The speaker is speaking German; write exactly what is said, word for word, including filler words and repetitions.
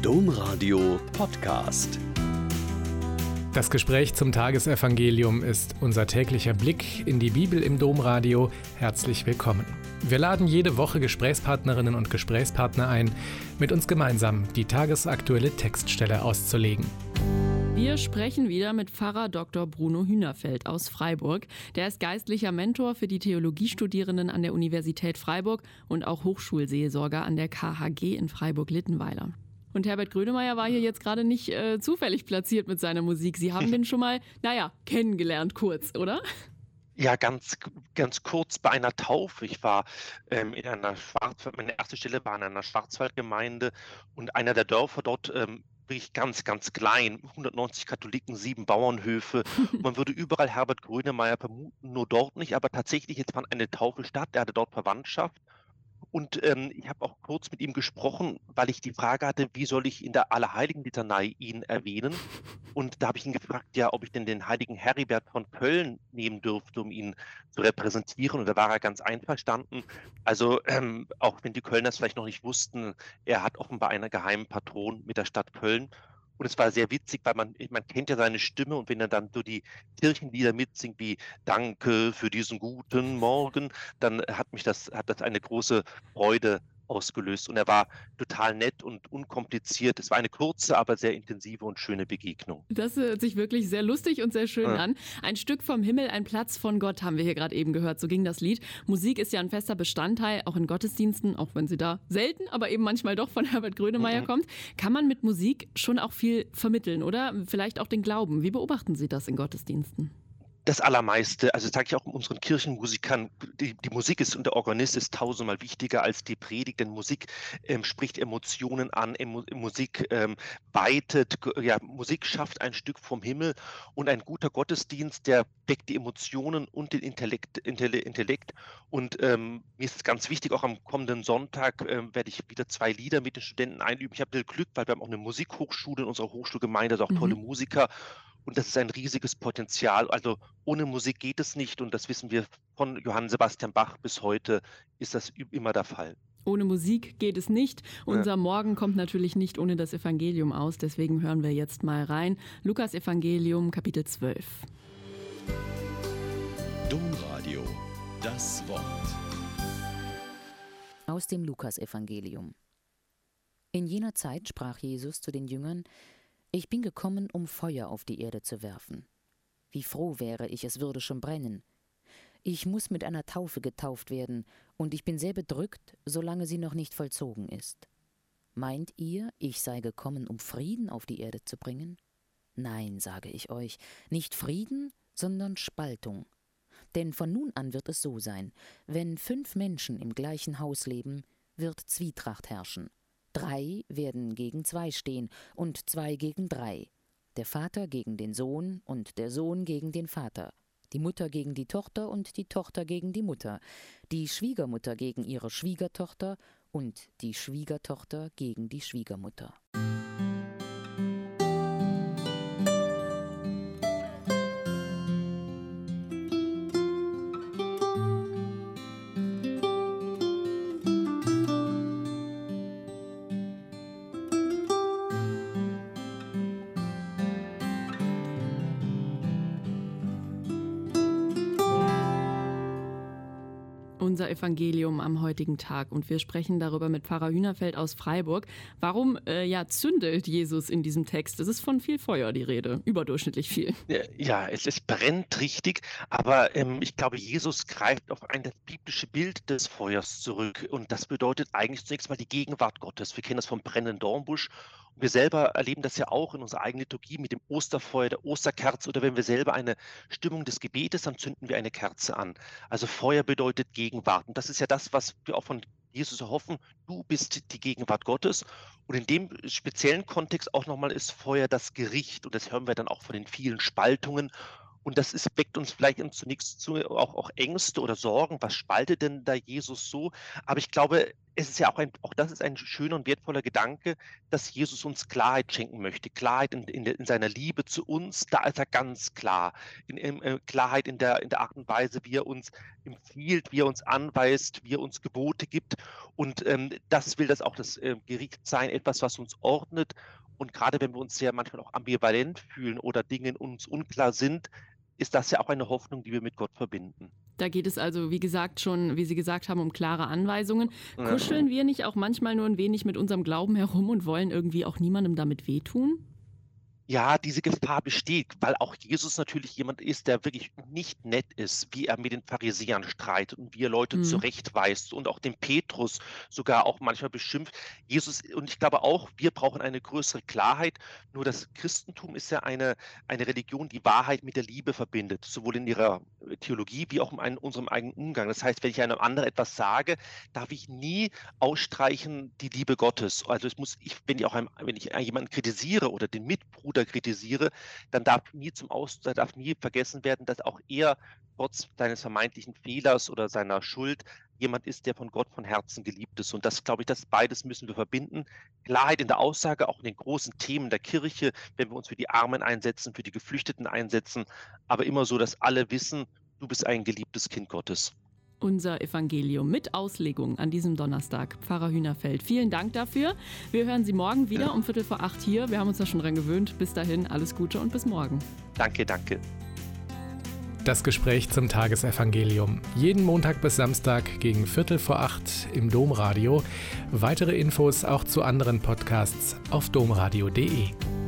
Domradio Podcast. Das Gespräch zum Tagesevangelium ist unser täglicher Blick in die Bibel im Domradio. Herzlich willkommen. Wir laden jede Woche Gesprächspartnerinnen und Gesprächspartner ein, mit uns gemeinsam die tagesaktuelle Textstelle auszulegen. Wir sprechen wieder mit Pfarrer Doktor Bruno Hühnerfeld aus Freiburg. Der ist geistlicher Mentor für die Theologiestudierenden an der Universität Freiburg und auch Hochschulseelsorger an der K H G in Freiburg-Littenweiler. Und Herbert Grönemeyer war hier jetzt gerade nicht äh, zufällig platziert mit seiner Musik. Sie haben den schon mal, naja, kennengelernt kurz, oder? Ja, ganz, ganz kurz bei einer Taufe. Ich war ähm, in einer Schwarzwald, meine erste Stelle war in einer Schwarzwaldgemeinde und einer der Dörfer dort ähm, wirklich ganz, ganz klein, hundertneunzig Katholiken, sieben Bauernhöfe. Man würde überall Herbert Grönemeyer vermuten, nur dort nicht, aber tatsächlich, jetzt fand eine Taufe statt, er hatte dort Verwandtschaft. Und ähm, ich habe auch kurz mit ihm gesprochen, weil ich die Frage hatte, wie soll ich in der Allerheiligen-Litanei ihn erwähnen? Und da habe ich ihn gefragt, ja, ob ich denn den heiligen Heribert von Köln nehmen dürfte, um ihn zu repräsentieren. Und da war er ganz einverstanden. Also ähm, auch wenn die Kölner es vielleicht noch nicht wussten, er hat offenbar einen geheimen Patron mit der Stadt Köln. Und es war sehr witzig, weil man, man kennt ja seine Stimme und wenn er dann so die Kirchenlieder mitsingt wie Danke für diesen guten Morgen, dann hat mich das, hat das eine große Freude ausgelöst. Und er war total nett und unkompliziert. Es war eine kurze, aber sehr intensive und schöne Begegnung. Das hört sich wirklich sehr lustig und sehr schön ja. an. Ein Stück vom Himmel, ein Platz von Gott haben wir hier gerade eben gehört. So ging das Lied. Musik ist ja ein fester Bestandteil, auch in Gottesdiensten, auch wenn sie da selten, aber eben manchmal doch von Herbert Grönemeyer mhm. kommt. Kann man mit Musik schon auch viel vermitteln, oder? Vielleicht auch den Glauben. Wie beobachten Sie das in Gottesdiensten? Das Allermeiste, also sage ich auch unseren Kirchenmusikern, die, die Musik ist und der Organist ist tausendmal wichtiger als die Predigt, denn Musik ähm, spricht Emotionen an, Emo, Musik ähm, weitet, ja, Musik schafft ein Stück vom Himmel und ein guter Gottesdienst, der weckt die Emotionen und den Intellekt. Intellekt. Und ähm, mir ist es ganz wichtig, auch am kommenden Sonntag ähm, werde ich wieder zwei Lieder mit den Studenten einüben. Ich habe das Glück, weil wir haben auch eine Musikhochschule in unserer Hochschulgemeinde, also auch mhm. tolle Musiker. Und das ist ein riesiges Potenzial. Also ohne Musik geht es nicht. Und das wissen wir von Johann Sebastian Bach bis heute, ist das immer der Fall. Ohne Musik geht es nicht. Unser ja. Morgen kommt natürlich nicht ohne das Evangelium aus. Deswegen hören wir jetzt mal rein. Lukas Evangelium, Kapitel zwölf. Domradio, das Wort. Aus dem Lukas-Evangelium. In jener Zeit sprach Jesus zu den Jüngern: Ich bin gekommen, um Feuer auf die Erde zu werfen. Wie froh wäre ich, es würde schon brennen. Ich muss mit einer Taufe getauft werden, und ich bin sehr bedrückt, solange sie noch nicht vollzogen ist. Meint ihr, ich sei gekommen, um Frieden auf die Erde zu bringen? Nein, sage ich euch, nicht Frieden, sondern Spaltung. Denn von nun an wird es so sein, wenn fünf Menschen im gleichen Haus leben, wird Zwietracht herrschen. Drei werden gegen zwei stehen und zwei gegen drei. Der Vater gegen den Sohn und der Sohn gegen den Vater. Die Mutter gegen die Tochter und die Tochter gegen die Mutter. Die Schwiegermutter gegen ihre Schwiegertochter und die Schwiegertochter gegen die Schwiegermutter. Unser Evangelium am heutigen Tag und wir sprechen darüber mit Pfarrer Hühnerfeld aus Freiburg. Warum äh, ja, zündet Jesus in diesem Text? Es ist von viel Feuer die Rede, überdurchschnittlich viel. Ja, es, es brennt richtig, aber ähm, ich glaube, Jesus greift auf ein das biblische Bild des Feuers zurück und das bedeutet eigentlich zunächst mal die Gegenwart Gottes. Wir kennen das vom brennenden Dornbusch. Wir selber erleben das ja auch in unserer eigenen Liturgie mit dem Osterfeuer, der Osterkerze oder wenn wir selber eine Stimmung des Gebetes, dann zünden wir eine Kerze an. Also Feuer bedeutet Gegenwart und das ist ja das, was wir auch von Jesus erhoffen. Du bist die Gegenwart Gottes und in dem speziellen Kontext auch nochmal ist Feuer das Gericht und das hören wir dann auch von den vielen Spaltungen. Und das ist, weckt uns vielleicht zunächst zu, auch, auch Ängste oder Sorgen. Was spaltet denn da Jesus so? Aber ich glaube, es ist ja auch ein, auch das ist ein schöner und wertvoller Gedanke, dass Jesus uns Klarheit schenken möchte. Klarheit in, in, in seiner Liebe zu uns, da ist er ganz klar. In, in, in Klarheit in der, in der Art und Weise, wie er uns empfiehlt, wie er uns anweist, wie er uns Gebote gibt. Und ähm, das will das auch das äh, Gericht sein, etwas, was uns ordnet. Und gerade wenn wir uns sehr manchmal auch ambivalent fühlen oder Dinge in uns unklar sind, ist das ja auch eine Hoffnung, die wir mit Gott verbinden. Da geht es also, wie gesagt, schon, wie Sie gesagt haben, um klare Anweisungen. Kuscheln wir nicht auch manchmal nur ein wenig mit unserem Glauben herum und wollen irgendwie auch niemandem damit wehtun? Ja, diese Gefahr besteht, weil auch Jesus natürlich jemand ist, der wirklich nicht nett ist, wie er mit den Pharisäern streitet und wie er Leute Mhm. zurechtweist und auch den Petrus sogar auch manchmal beschimpft. Jesus, und ich glaube auch, wir brauchen eine größere Klarheit. Nur das Christentum ist ja eine, eine Religion, die Wahrheit mit der Liebe verbindet, sowohl in ihrer Theologie wie auch in einem- unserem eigenen Umgang. Das heißt, wenn ich einem anderen etwas sage, darf ich nie ausstreichen die Liebe Gottes. Also es muss, ich, wenn ich auch einem, wenn ich jemanden kritisiere oder den Mitbruder kritisiere, dann darf nie zum Aus, da darf nie vergessen werden, dass auch er trotz seines vermeintlichen Fehlers oder seiner Schuld jemand ist, der von Gott von Herzen geliebt ist. Und das, glaube ich, das beides müssen wir verbinden. Klarheit in der Aussage, auch in den großen Themen der Kirche, wenn wir uns für die Armen einsetzen, für die Geflüchteten einsetzen, aber immer so, dass alle wissen, du bist ein geliebtes Kind Gottes. Unser Evangelium mit Auslegung an diesem Donnerstag. Pfarrer Hühnerfeld, vielen Dank dafür. Wir hören Sie morgen wieder um Viertel vor acht hier. Wir haben uns da schon dran gewöhnt. Bis dahin, alles Gute und bis morgen. Danke, danke. Das Gespräch zum Tagesevangelium. Jeden Montag bis Samstag gegen Viertel vor acht im Domradio. Weitere Infos auch zu anderen Podcasts auf domradio punkt de.